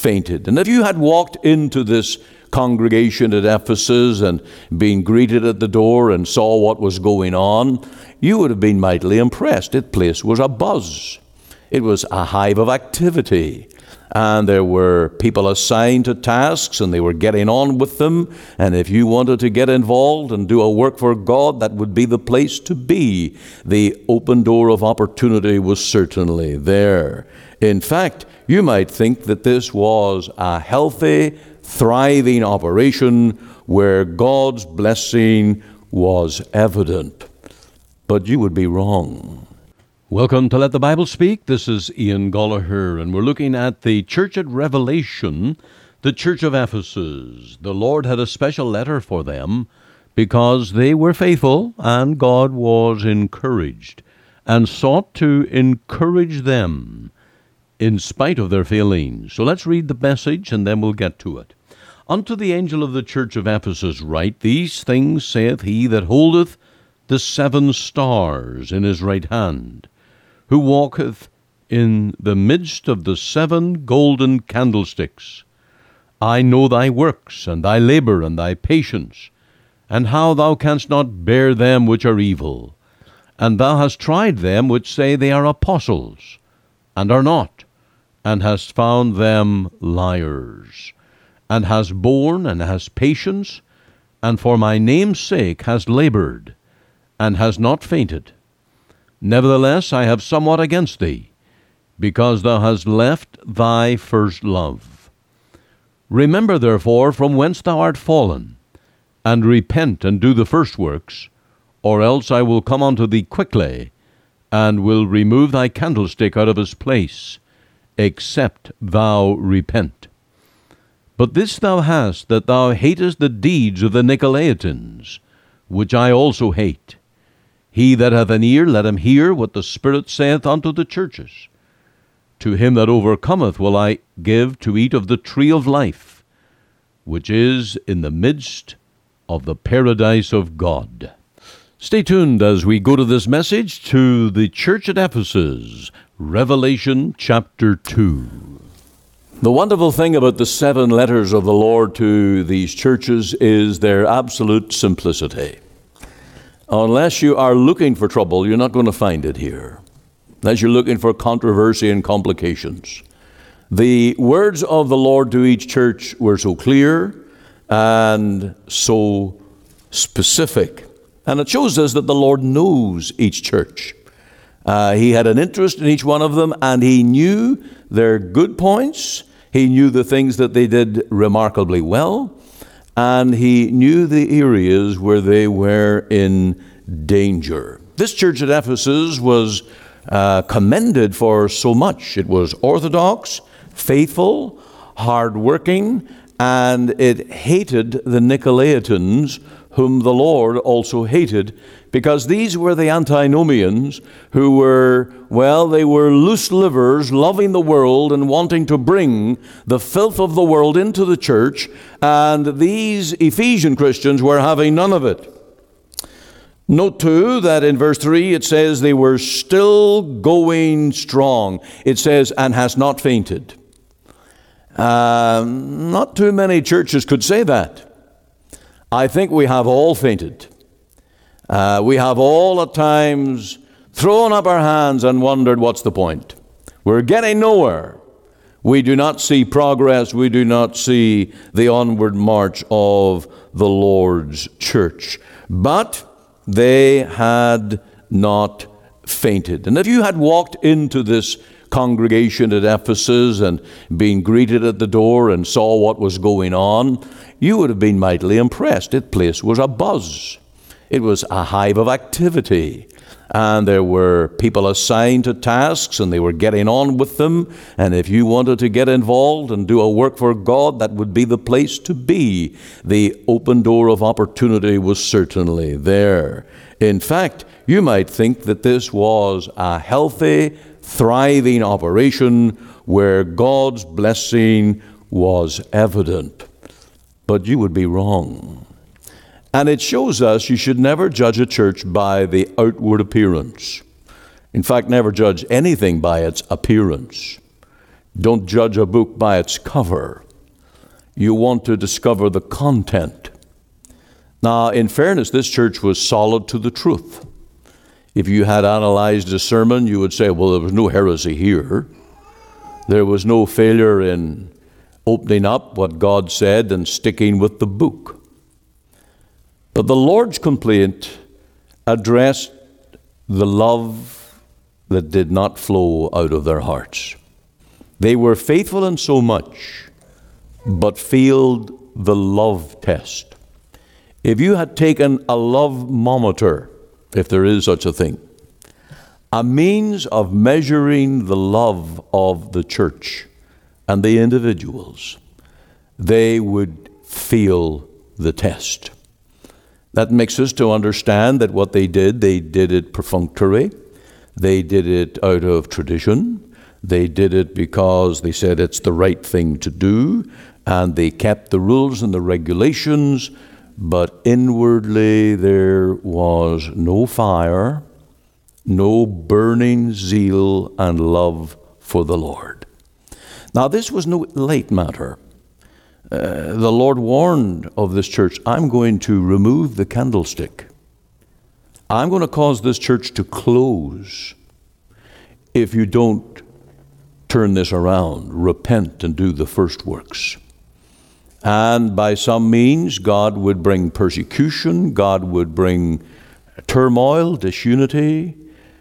fainted. And if you had walked into this congregation at Ephesus and been greeted at the door and saw what was going on, you would have been mightily impressed. The place was abuzz. It was a hive of activity. And there were people assigned to tasks, and they were getting on with them. And if you wanted to get involved and do a work for God, that would be the place to be. The open door of opportunity was certainly there. In fact, you might think that this was a healthy, thriving operation where God's blessing was evident. But you would be wrong. Welcome to Let the Bible Speak. This is Ian Gollaher, and we're looking at the church at Revelation, the church of Ephesus. The Lord had a special letter for them because they were faithful, and God was encouraged and sought to encourage them in spite of their failings. So let's read the message, and then we'll get to it. Unto the angel of the church of Ephesus write, These things saith he that holdeth the 7 stars in his right hand, who walketh in the midst of the 7 golden candlesticks. I know thy works, and thy labor, and thy patience, and how thou canst not bear them which are evil. And thou hast tried them which say they are apostles, and are not, and hast found them liars, and hast borne, and hast patience, and for my name's sake hast labored, and hast not fainted. Nevertheless, I have somewhat against thee, because thou hast left thy first love. Remember therefore from whence thou art fallen, and repent and do the first works, or else I will come unto thee quickly, and will remove thy candlestick out of his place, except thou repent. But this thou hast, that thou hatest the deeds of the Nicolaitans, which I also hate. He that hath an ear, let him hear what the Spirit saith unto the churches. To him that overcometh will I give to eat of the tree of life, which is in the midst of the paradise of God. Stay tuned as we go to this message to the church at Ephesus, Revelation chapter 2. The wonderful thing about the 7 letters of the Lord to these churches is their absolute simplicity. Unless you are looking for trouble, you're not going to find it here. Unless you're looking for controversy and complications. The words of the Lord to each church were so clear and so specific. And it shows us that the Lord knows each church. He had an interest in each one of them, and he knew their good points. He knew the things that they did remarkably well. And he knew the areas where they were in danger. This church at Ephesus was commended for so much. It was orthodox, faithful, hardworking, and it hated the Nicolaitans, whom the Lord also hated, because these were the antinomians who were, they were loose livers, loving the world and wanting to bring the filth of the world into the church, and these Ephesian Christians were having none of it. Note too that in verse 3 it says they were still going strong. It says, and has not fainted. Not too many churches could say that. I think we have all fainted. We have all at times thrown up our hands and wondered, what's the point? We're getting nowhere. We do not see progress. We do not see the onward march of the Lord's church. But they had not fainted. And if you had walked into this congregation at Ephesus and been greeted at the door and saw what was going on, you would have been mightily impressed. The place was abuzz. It was a hive of activity. And there were people assigned to tasks, and they were getting on with them. And if you wanted to get involved and do a work for God, that would be the place to be. The open door of opportunity was certainly there. In fact, you might think that this was a healthy, thriving operation where God's blessing was evident. But you would be wrong. And it shows us you should never judge a church by the outward appearance. In fact, never judge anything by its appearance. Don't judge a book by its cover. You want to discover the content. Now, in fairness, this church was solid to the truth. If you had analyzed a sermon, you would say, well, there was no heresy here. There was no failure in opening up what God said and sticking with the book. But the Lord's complaint addressed the love that did not flow out of their hearts. They were faithful in so much, but failed the love test. If you had taken a love-mometer, if there is such a thing, a means of measuring the love of the church and the individuals, they would fail the test. That makes us to understand that what they did it perfunctory. They did it out of tradition. They did it because they said it's the right thing to do, and they kept the rules and the regulations, but inwardly there was no fire, no burning zeal and love for the Lord. Now, this was no light matter. The Lord warned of this church, I'm going to remove the candlestick. I'm going to cause this church to close if you don't turn this around, repent and do the first works. And by some means, God would bring persecution, God would bring turmoil, disunity.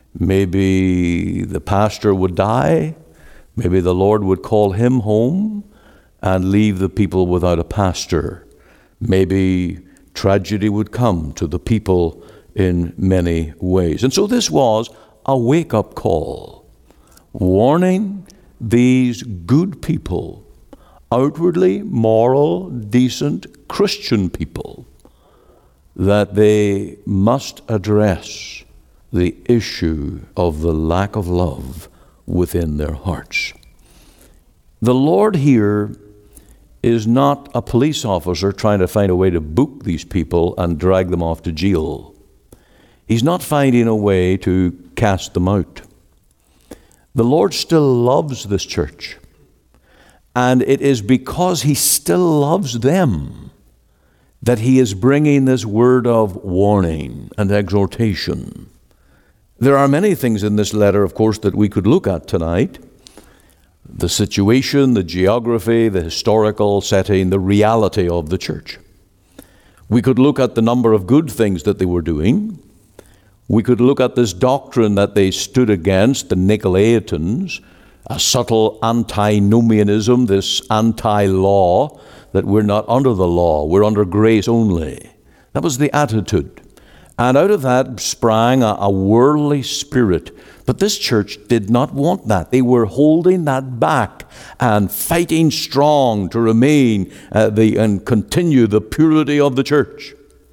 Maybe the pastor would die. Maybe the Lord would call him home and leave the people without a pastor. Maybe tragedy would come to the people in many ways. And so this was a wake-up call, warning these good people, outwardly moral, decent Christian people, that they must address the issue of the lack of love within their hearts. The Lord here is not a police officer trying to find a way to book these people and drag them off to jail. He's not finding a way to cast them out. The Lord still loves this church. And it is because He still loves them that He is bringing this word of warning and exhortation. There are many things in this letter, of course, that we could look at tonight. The situation, the geography, the historical setting, the reality of the church. We could look at the number of good things that they were doing. We could look at this doctrine that they stood against, the Nicolaitans, a subtle antinomianism, this anti-law, that we're not under the law, we're under grace only. That was the attitude. And out of that sprang a worldly spirit. But this church did not want that. They were holding that back and fighting strong to remain and continue the purity of the church.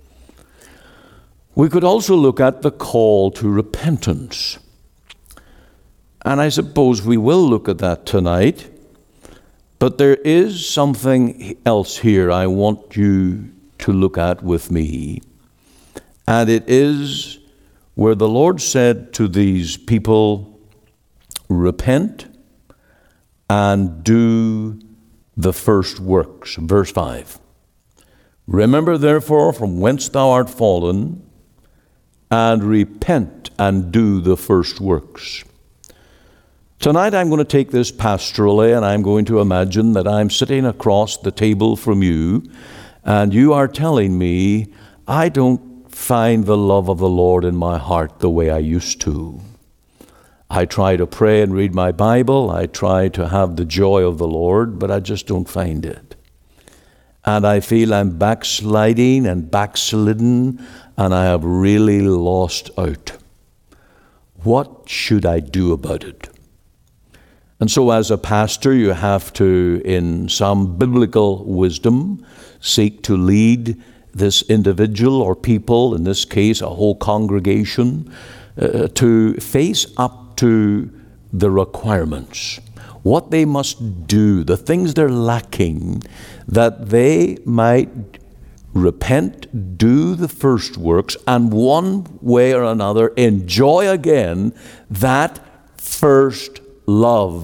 We could also look at the call to repentance. And I suppose we will look at that tonight. But there is something else here I want you to look at with me. And it is where the Lord said to these people, repent and do the first works. Verse 5. Remember therefore from whence thou art fallen, and repent and do the first works. Tonight I'm going to take this pastorally, and I'm going to imagine that I'm sitting across the table from you, and you are telling me, I don't find the love of the Lord in my heart the way I used to. I try to pray and read my Bible. I try to have the joy of the Lord, but I just don't find it. And I feel I'm backsliding and backslidden, and I have really lost out. What should I do about it? And so as a pastor, you have to, in some biblical wisdom, seek to lead this individual or people, in this case a whole congregation, to face up to the requirements, what they must do, the things they're lacking, that they might repent, do the first works, and one way or another enjoy again that first love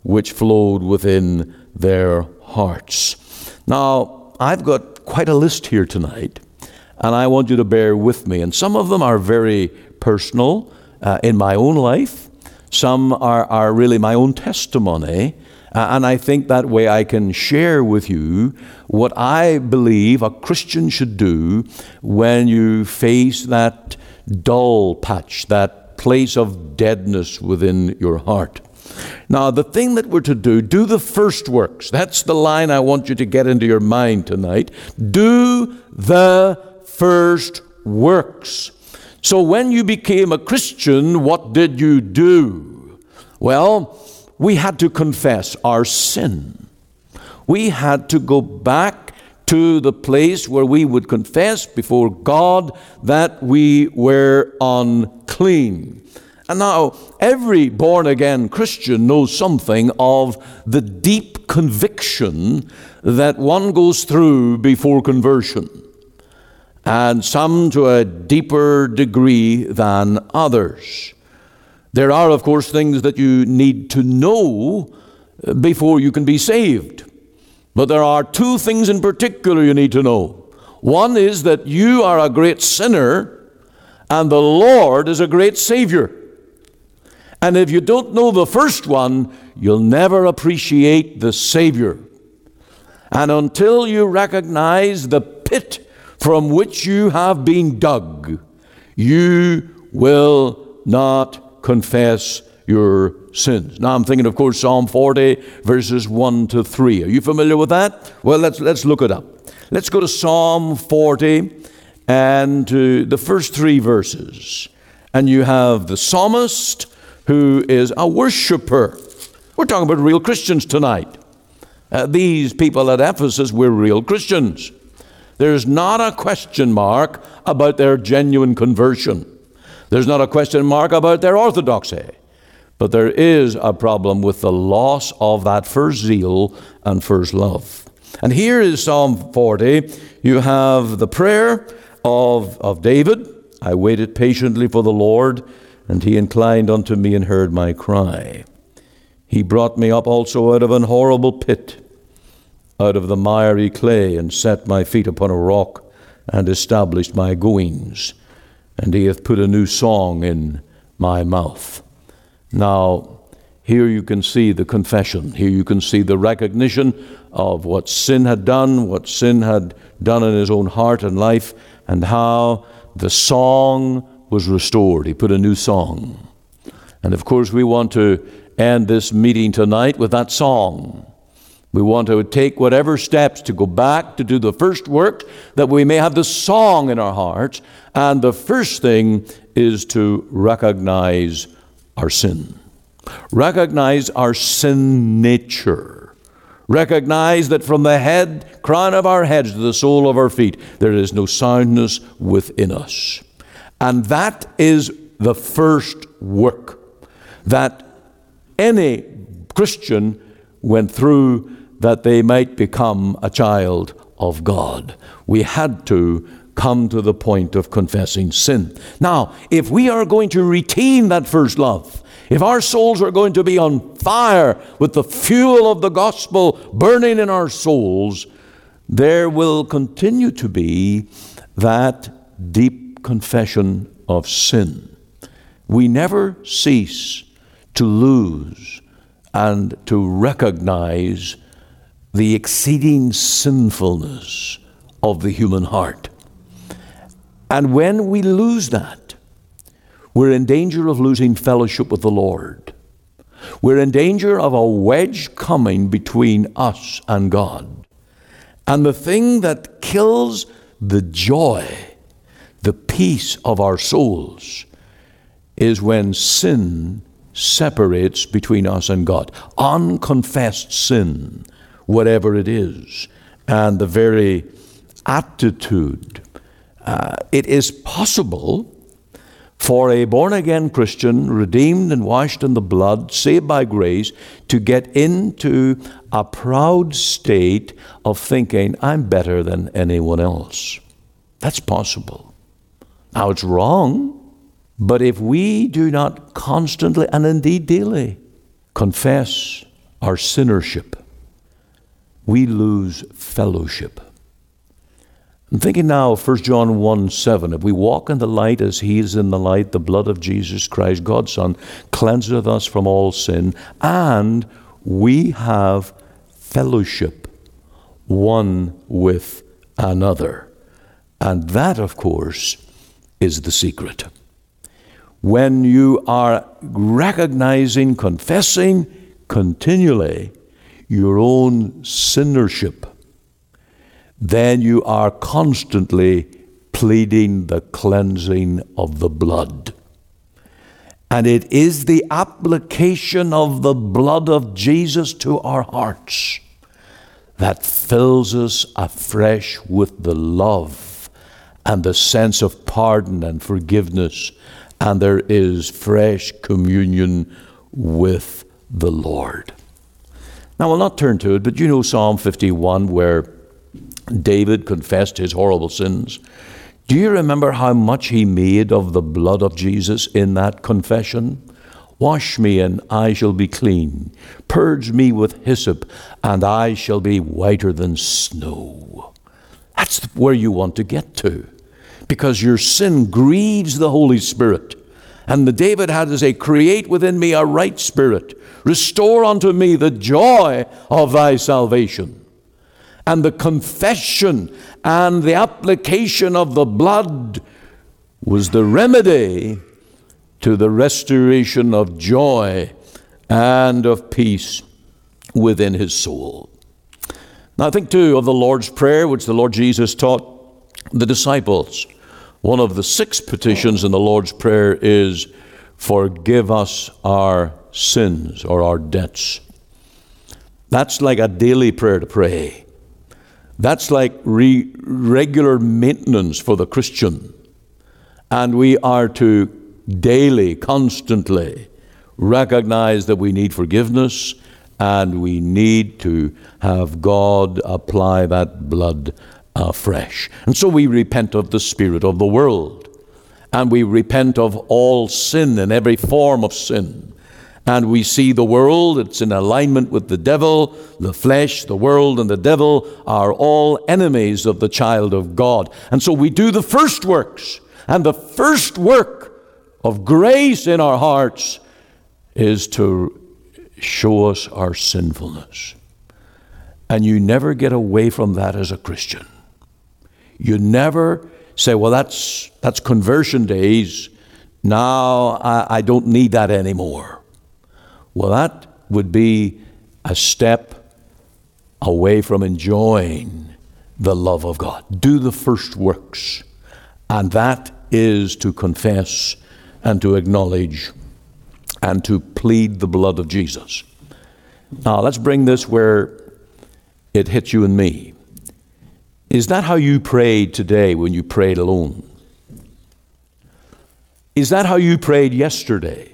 which flowed within their hearts. Now, I've got quite a list here tonight, and I want you to bear with me. And some of them are very personal in my own life. Some are really my own testimony. And I think that way I can share with you what I believe a Christian should do when you face that dull patch, that place of deadness within your heart. Now, the thing that we're to do the first works. That's the line I want you to get into your mind tonight. Do the first works. So when you became a Christian, what did you do? Well, we had to confess our sin. We had to go back to the place where we would confess before God that we were unclean. And now, every born-again Christian knows something of the deep conviction that one goes through before conversion, and some to a deeper degree than others. There are, of course, things that you need to know before you can be saved. But there are two things in particular you need to know. One is that you are a great sinner, and the Lord is a great Savior. And if you don't know the first one, you'll never appreciate the Savior. And until you recognize the pit from which you have been dug, you will not confess your sins. Now I'm thinking, of course, Psalm 40, verses 1 to 3. Are you familiar with that? Well, let's look it up. Let's go to Psalm 40 and to the first 3 verses. And you have the psalmist who is a worshiper. We're talking about real Christians tonight. These people at Ephesus were real Christians. There's not a question mark about their genuine conversion. There's not a question mark about their orthodoxy. But there is a problem with the loss of that first zeal and first love. And here is Psalm 40. You have the prayer of David. I waited patiently for the Lord, and he inclined unto me and heard my cry. He brought me up also out of an horrible pit, out of the miry clay, and set my feet upon a rock, and established my goings. And he hath put a new song in my mouth. Now, here you can see the confession. Here you can see the recognition of what sin had done in his own heart and life, and how the song was restored. He put a new song. And of course, we want to end this meeting tonight with that song. We want to take whatever steps to go back to do the first work, that we may have the song in our hearts. And the first thing is to recognize our sin. Recognize our sin nature. Recognize that from the crown of our heads to the sole of our feet, there is no soundness within us. And that is the first work that any Christian went through, that they might become a child of God. We had to come to the point of confessing sin. Now, if we are going to retain that first love, if our souls are going to be on fire with the fuel of the gospel burning in our souls, there will continue to be that deep confession of sin. We never cease to lose and to recognize the exceeding sinfulness of the human heart. And when we lose that, we're in danger of losing fellowship with the Lord. We're in danger of a wedge coming between us and God. And the thing that kills the joy, the peace of our souls, is when sin separates between us and God. Unconfessed sin, whatever it is, and the very attitude. It is possible for a born-again Christian, redeemed and washed in the blood, saved by grace, to get into a proud state of thinking, I'm better than anyone else. That's possible. Now, it's wrong, but if we do not constantly, and indeed daily, confess our sinnership, we lose fellowship. I'm thinking now of 1 John 1:7. If we walk in the light as he is in the light, the blood of Jesus Christ, God's Son, cleanseth us from all sin, and we have fellowship one with another. And that, of course, is the secret. When you are recognizing, confessing continually your own sinnership, then you are constantly pleading the cleansing of the blood. And it is the application of the blood of Jesus to our hearts that fills us afresh with the love and the sense of pardon and forgiveness, and there is fresh communion with the Lord. Now, we'll not turn to it, but you know Psalm 51, where David confessed his horrible sins. Do you remember how much he made of the blood of Jesus in that confession? Wash me, and I shall be clean. Purge me with hyssop, and I shall be whiter than snow. That's where you want to get to, because your sin grieves the Holy Spirit. And the David had to say, create within me a right spirit. Restore unto me the joy of thy salvation. And the confession and the application of the blood was the remedy to the restoration of joy and of peace within his soul. Now, I think too of the Lord's Prayer, which the Lord Jesus taught the disciples. One of the 6 petitions in the Lord's Prayer is, forgive us our sins or our debts. That's like a daily prayer to pray. That's like regular maintenance for the Christian. And we are to daily, constantly recognize that we need forgiveness, and we need to have God apply that blood afresh. And so we repent of the spirit of the world, and we repent of all sin and every form of sin. And we see the world, it's in alignment with the devil. The flesh, the world, and the devil are all enemies of the child of God. And so we do the first works. And the first work of grace in our hearts is to show us our sinfulness. And you never get away from that as a Christian. You never say, well, that's conversion days. Now I don't need that anymore. Well, that would be a step away from enjoying the love of God. Do the first works. And that is to confess and to acknowledge and to plead the blood of Jesus. Now, let's bring this where it hits you and me. Is that how you prayed today when you prayed alone? Is that how you prayed yesterday?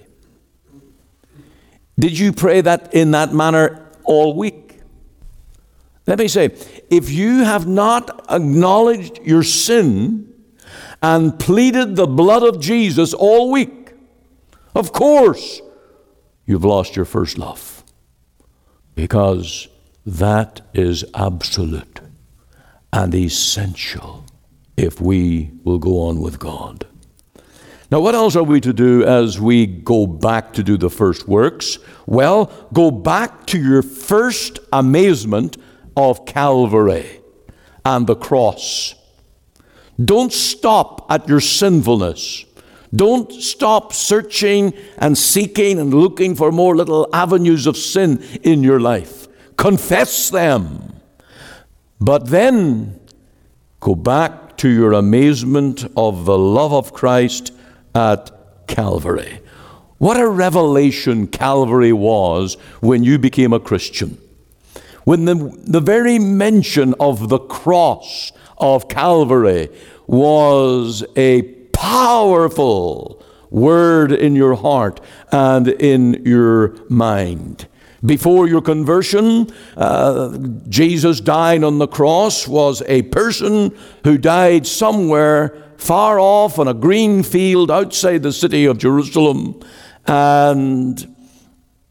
Did you pray that in that manner all week? Let me say, if you have not acknowledged your sin and pleaded the blood of Jesus all week, of course, you've lost your first love, because that is absolute and essential if we will go on with God. Now, what else are we to do as we go back to do the first works? Well, go back to your first amazement of Calvary and the cross. Don't stop at your sinfulness. Don't stop searching and seeking and looking for more little avenues of sin in your life. Confess them. But then go back to your amazement of the love of Christ at Calvary. What a revelation Calvary was when you became a Christian. When the very mention of the cross of Calvary was a powerful word in your heart and in your mind. Before your conversion, Jesus dying on the cross was a person who died somewhere far off on a green field outside the city of Jerusalem. And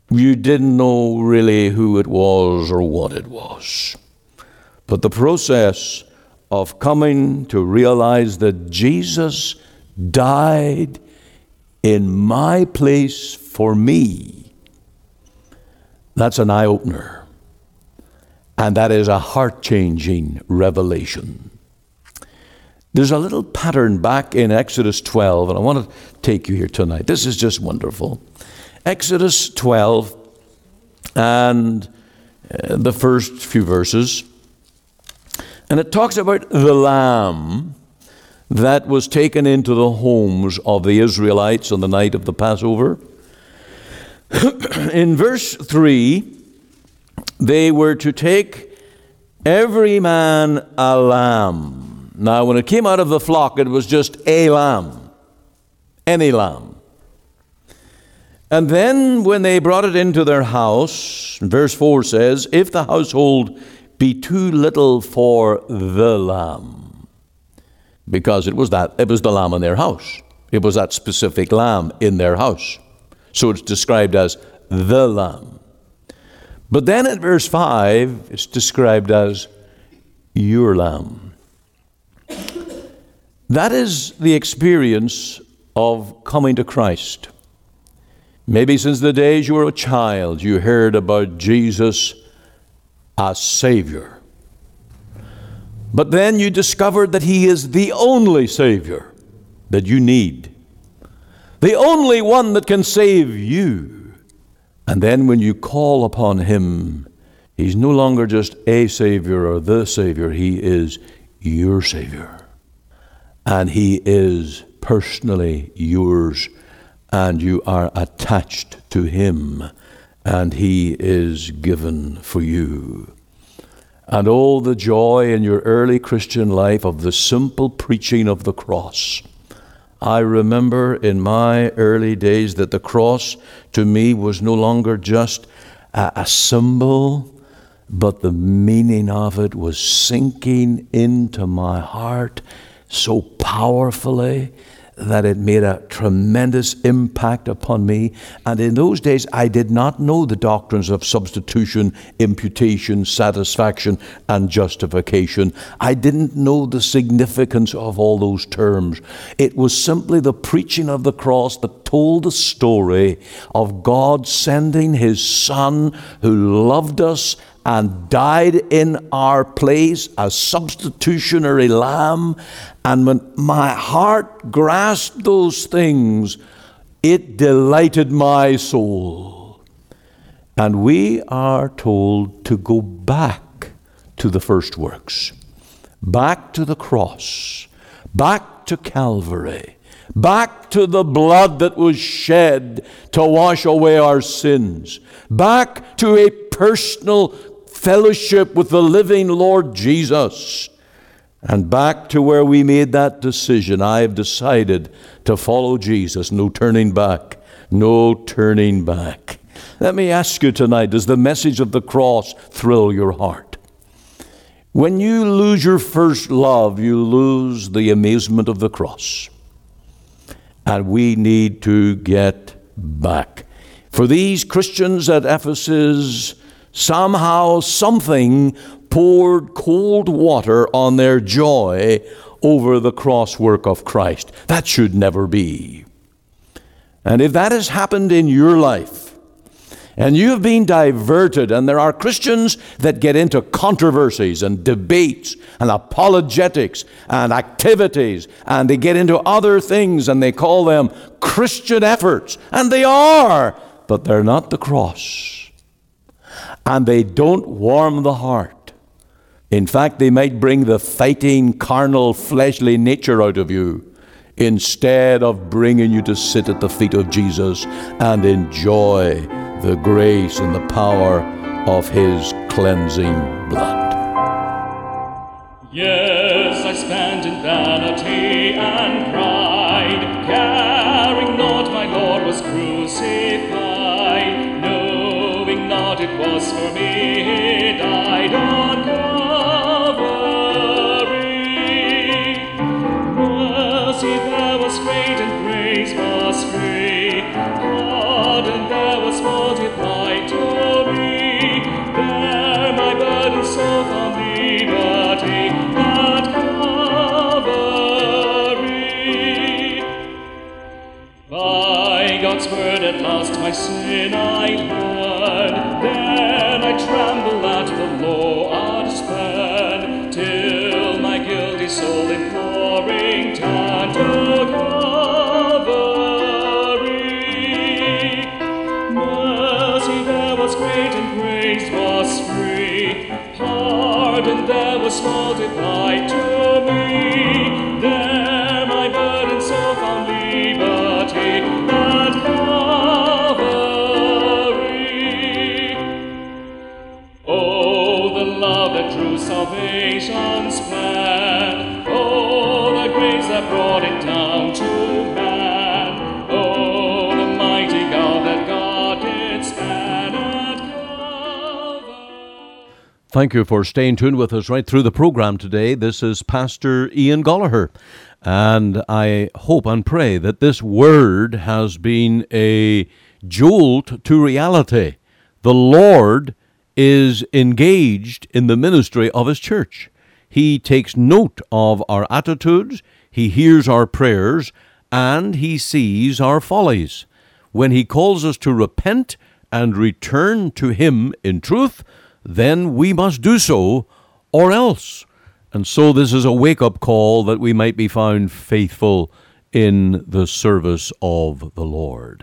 You didn't know really who it was or what it was. But the process of coming to realize that Jesus died in my place for me, that's an eye-opener. And that is a heart-changing revelation. There's a little pattern back in Exodus 12, and I want to take you here tonight. This is just wonderful. Exodus 12 and the first few verses. And it talks about the lamb that was taken into the homes of the Israelites on the night of the Passover. In verse 3, they were to take every man a lamb. Now, when it came out of the flock, it was just a lamb, any lamb. And then when they brought it into their house, verse 4 says, if the household be too little for the lamb, because it was the lamb in their house. It was that specific lamb in their house. So it's described as the lamb. But then at verse 5, it's described as your lamb. That is the experience of coming to Christ. Maybe since the days you were a child, you heard about Jesus as Savior. But then you discovered that He is the only Savior that you need. The only one that can save you. And then when you call upon Him, He's no longer just a Savior or the Savior. He is your Savior. And He is personally yours. And you are attached to Him. And He is given for you. And oh, the joy in your early Christian life of the simple preaching of the cross. I remember in my early days that the cross to me was no longer just a symbol, but the meaning of it was sinking into my heart so powerfully that it made a tremendous impact upon me. And in those days, I did not know the doctrines of substitution, imputation, satisfaction, and justification. I didn't know the significance of all those terms. It was simply the preaching of the cross that told the story of God sending His Son who loved us and died in our place, a substitutionary lamb. And when my heart grasped those things, it delighted my soul. And we are told to go back to the first works, back to the cross, back to Calvary, back to the blood that was shed to wash away our sins, back to a personal fellowship with the living Lord Jesus, and back to where we made that decision. I have decided to follow Jesus. No turning back. No turning back. Let me ask you tonight, does the message of the cross thrill your heart? When you lose your first love, you lose the amazement of the cross. And we need to get back. For these Christians at Ephesus, somehow something poured cold water on their joy over the cross work of Christ. That should never be. And if that has happened in your life, and you have been diverted, and there are Christians that get into controversies and debates and apologetics and activities, and they get into other things and they call them Christian efforts, and they are, but they're not the cross. And they don't warm the heart. In fact, they might bring the fighting, carnal, fleshly nature out of you instead of bringing you to sit at the feet of Jesus and enjoy the grace and the power of His cleansing blood. Yes, I stand in vanity and pride, caring not my Lord was crucified, knowing not it was for me He died on Calvary. Mercy there was great and grace was free, pardon there was multiplied. soul imploring, turn to Calvary. Mercy there was great and grace was free. Pardon there was multiplied to me. There my burden so found liberty at Calvary. Oh, the love that drew salvation's plan. Oh, the grace that brought it down to man. Oh, the mighty God that God did span at Calvary. Thank you for staying tuned with us right through the program today. This is Pastor Ian Gollaher, and I hope and pray that this word has been a jolt to reality. The Lord is engaged in the ministry of His church. He takes note of our attitudes, He hears our prayers, and He sees our follies. When He calls us to repent and return to Him in truth, then we must do so, or else. And so this is a wake-up call that we might be found faithful in the service of the Lord.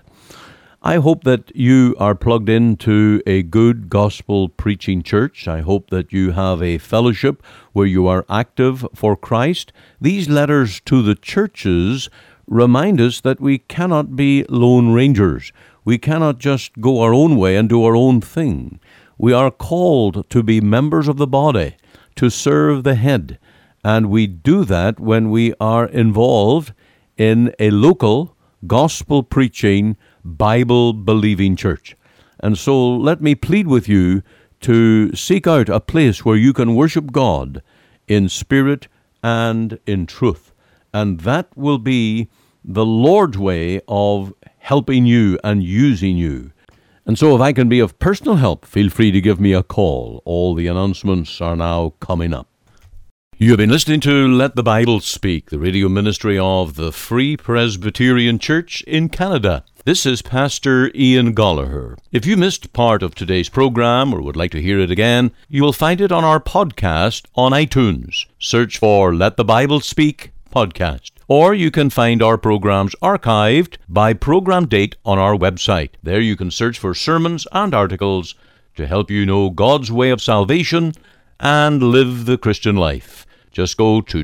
I hope that you are plugged into a good gospel preaching church. I hope that you have a fellowship where you are active for Christ. These letters to the churches remind us that we cannot be lone rangers. We cannot just go our own way and do our own thing. We are called to be members of the body, to serve the head, and we do that when we are involved in a local gospel-preaching, Bible-believing church. And so let me plead with you to seek out a place where you can worship God in spirit and in truth. And that will be the Lord's way of helping you and using you. And so if I can be of personal help, feel free to give me a call. All the announcements are now coming up. You have been listening to Let the Bible Speak, the radio ministry of the Free Presbyterian Church in Canada. This is Pastor Ian Gollaher. If you missed part of today's program or would like to hear it again, you will find it on our podcast on iTunes. Search for Let the Bible Speak podcast. Or you can find our programs archived by program date on our website. There you can search for sermons and articles to help you know God's way of salvation and live the Christian life. Just go to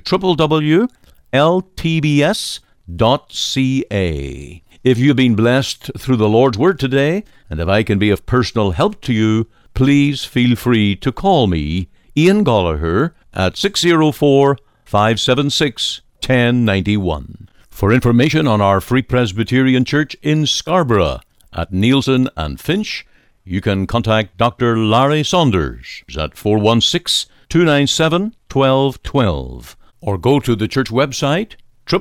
www.ltbs.ca. If you've been blessed through the Lord's Word today, and if I can be of personal help to you, please feel free to call me, Ian Gollaher, at 604-576-1091. For information on our Free Presbyterian Church in Scarborough at Nielsen and Finch, you can contact Dr. Larry Saunders at 416-297-1212 or go to the church website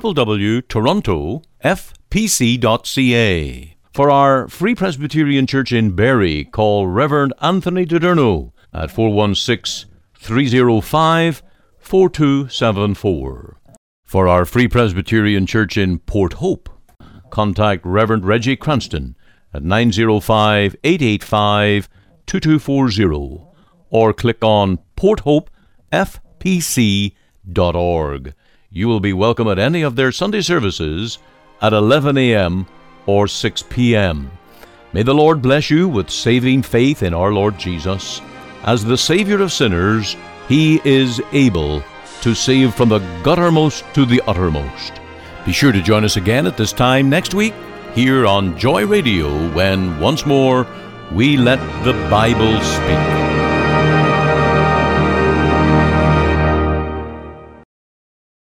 www.torontofpc.ca. For our Free Presbyterian Church in Barrie, call Reverend Anthony Diderno at 416-305-4274. For our Free Presbyterian Church in Port Hope, contact Reverend Reggie Cranston at 905-885-2240 or click on porthopefpc.org. You will be welcome at any of their Sunday services at 11 a.m. or 6 p.m. May the Lord bless you with saving faith in our Lord Jesus. As the Savior of sinners, He is able to save from the guttermost to the uttermost. Be sure to join us again at this time next week here on Joy Radio when once more we let the Bible speak.